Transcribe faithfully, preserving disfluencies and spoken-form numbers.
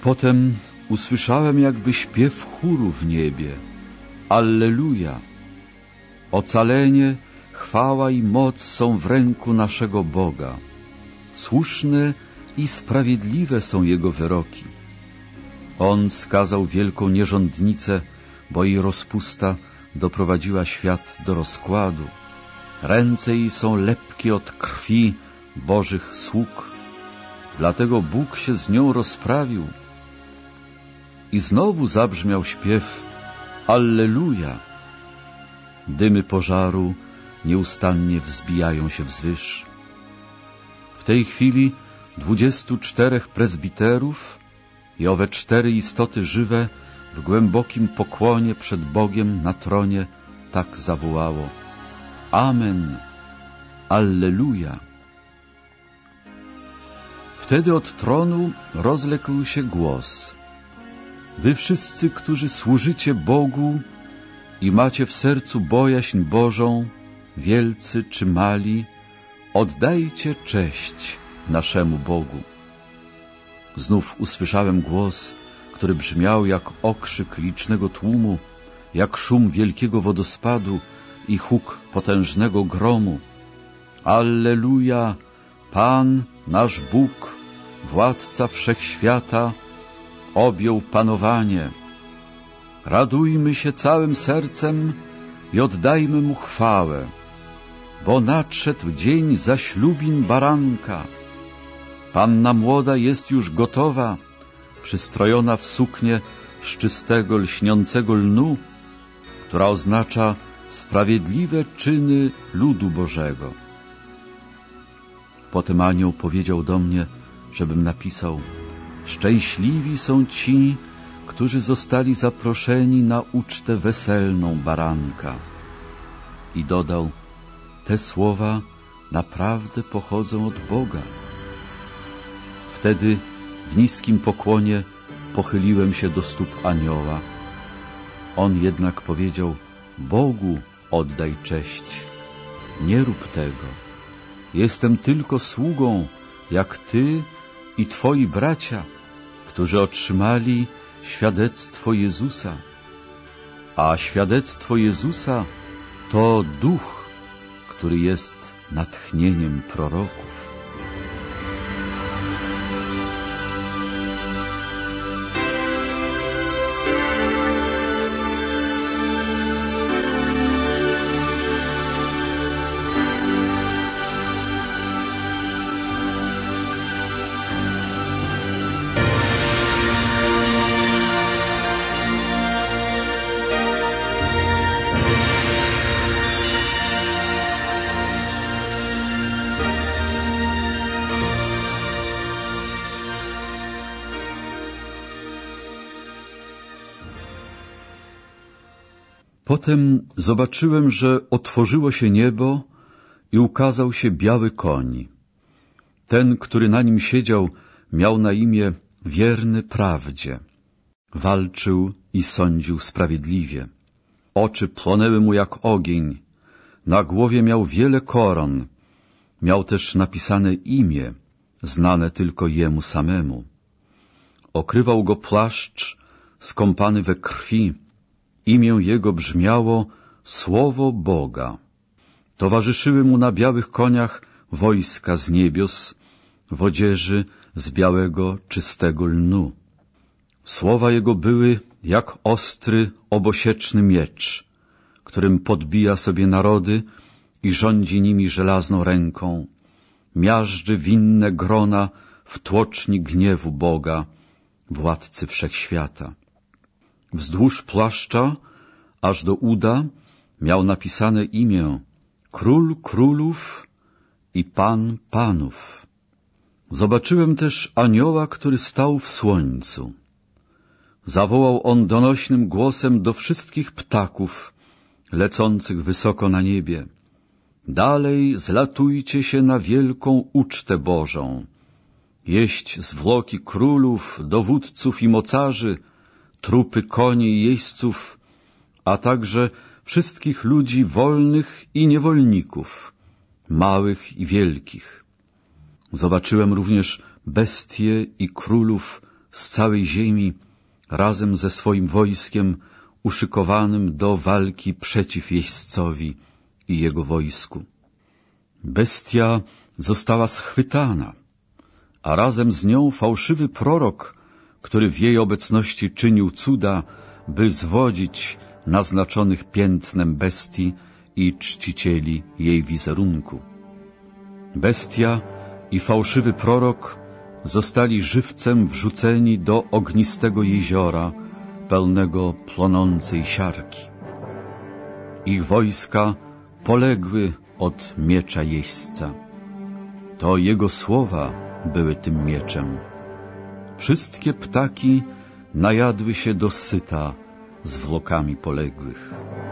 Potem usłyszałem jakby śpiew chóru w niebie. Alleluja! Ocalenie, chwała i moc są w ręku naszego Boga. Słuszne i sprawiedliwe są Jego wyroki. On skazał wielką nierządnicę, bo jej rozpusta doprowadziła świat do rozkładu. Ręce jej są lepkie od krwi Bożych sług. Dlatego Bóg się z nią rozprawił. I znowu zabrzmiał śpiew Alleluja! Dymy pożaru nieustannie wzbijają się wzwyż. W tej chwili dwudziestu czterech prezbiterów i owe cztery istoty żywe w głębokim pokłonie przed Bogiem na tronie tak zawołało: Amen, Alleluja! Wtedy od tronu rozległ się głos: Wy wszyscy, którzy służycie Bogu i macie w sercu bojaźń Bożą, wielcy czy mali, oddajcie cześć naszemu Bogu. Znów usłyszałem głos, który brzmiał jak okrzyk licznego tłumu, jak szum wielkiego wodospadu i huk potężnego gromu. Alleluja! Pan, nasz Bóg, Władca wszechświata, objął panowanie. Radujmy się całym sercem i oddajmy Mu chwałę, bo nadszedł dzień zaślubin baranka. Panna młoda jest już gotowa, przystrojona w suknię z czystego, lśniącego lnu, która oznacza sprawiedliwe czyny ludu Bożego. Potem anioł powiedział do mnie, żebym napisał: Szczęśliwi są ci, którzy zostali zaproszeni na ucztę weselną baranka. I dodał: te słowa naprawdę pochodzą od Boga. Wtedy w niskim pokłonie pochyliłem się do stóp anioła. On jednak powiedział: Bogu oddaj cześć, nie rób tego. Jestem tylko sługą, jak ty i twoi bracia, którzy otrzymali świadectwo Jezusa. A świadectwo Jezusa to duch, który jest natchnieniem proroków. Potem zobaczyłem, że otworzyło się niebo i ukazał się biały koń. Ten, który na nim siedział, miał na imię Wierny Prawdzie. Walczył i sądził sprawiedliwie. Oczy płonęły mu jak ogień. Na głowie miał wiele koron. Miał też napisane imię, znane tylko jemu samemu. Okrywał go płaszcz skąpany we krwi. Imię jego brzmiało Słowo Boga. Towarzyszyły mu na białych koniach wojska z niebios, w odzieży z białego, czystego lnu. Słowa jego były jak ostry, obosieczny miecz, którym podbija sobie narody i rządzi nimi żelazną ręką. Miażdży winne grona w tłoczni gniewu Boga, Władcy wszechświata. Wzdłuż płaszcza, aż do uda, miał napisane imię Król Królów i Pan Panów. Zobaczyłem też anioła, który stał w słońcu. Zawołał on donośnym głosem do wszystkich ptaków lecących wysoko na niebie: dalej zlatujcie się na wielką ucztę Bożą, jeść zwłoki królów, dowódców i mocarzy, trupy koni i jeźdźców, a także wszystkich ludzi wolnych i niewolników, małych i wielkich. Zobaczyłem również bestie i królów z całej ziemi razem ze swoim wojskiem uszykowanym do walki przeciw jeźdźcowi i jego wojsku. Bestia została schwytana, a razem z nią fałszywy prorok, który w jej obecności czynił cuda, by zwodzić naznaczonych piętnem bestii i czcicieli jej wizerunku. Bestia i fałszywy prorok zostali żywcem wrzuceni do ognistego jeziora, pełnego płonącej siarki. Ich wojska poległy od miecza jeźdźca. To jego słowa były tym mieczem. Wszystkie ptaki najadły się dosyta zwłokami poległych.